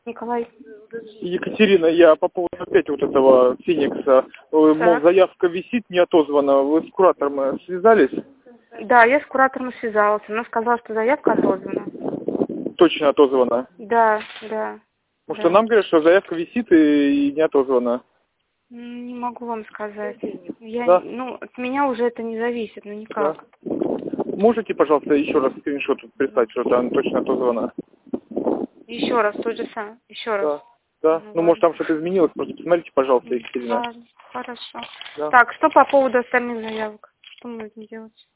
Николай. Екатерина, я по поводу опять вот этого Феникса. Мол, заявка висит, не отозвана. Вы с куратором связались? Да, я с куратором связалась. Она сказала, что заявка отозвана. Точно отозвана? Да, да. Потому что Да. нам говорят, что заявка висит и не отозвана. Не могу вам сказать. Я, Да. ну, от меня уже это не зависит, ну никак. Да. Можете, пожалуйста, еще раз скриншот прислать, что там точно отозвана? Еще раз, тот же сам. Еще раз. Да. Ну, может, там что-то изменилось. Просто посмотрите, пожалуйста, Екатерина. Ладно, хорошо. Да. Так, что по поводу остальных заявок? Что мы будем делать?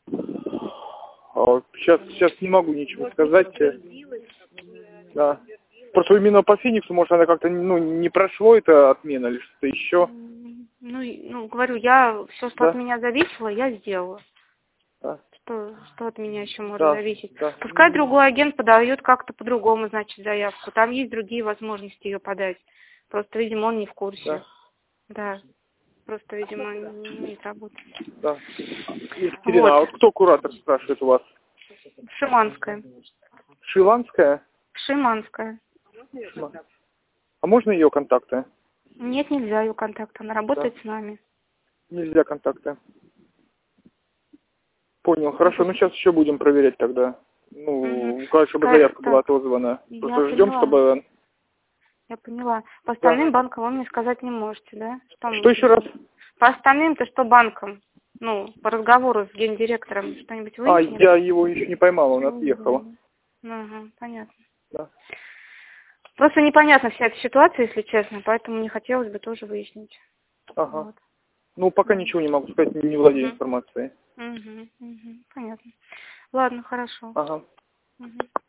Сейчас не могу ничего сказать. Да. Просто именно по Фениксу, может, она как-то не прошло это отмена или что-то еще. Ну, говорю, я все, что от меня зависело, я сделала. Да. Что от меня еще может Да. зависеть? Да. Пускай другой агент подает как-то по-другому, значит, заявку. Там есть другие возможности ее подать. Просто, видимо, он не в курсе. Да. Да. Просто, видимо, не работает. Да. Екатерина, а вот кто куратор спрашивает у вас? Шиманская. Шиланская? Шиманская. А можно ее контакты? Нет, нельзя ее контакт. Она работает с нами. Нельзя контакты. Понял, хорошо. Ну, сейчас еще будем проверять тогда. Ну, чтобы заявка была отозвана. Просто ждем, чтобы... Я поняла. По остальным банкам вы мне сказать не можете, да? Что еще раз? По остальным-то что банкам? Ну, по разговору с гендиректором что-нибудь выяснили? Я его еще не поймала, он отъехал. Ага, понятно. Да. Просто непонятна вся эта ситуация, если честно, поэтому мне хотелось бы тоже выяснить. Ага. Вот. Ну, пока ничего не могу сказать, не владею информацией. Понятно. Ладно, хорошо. Ага.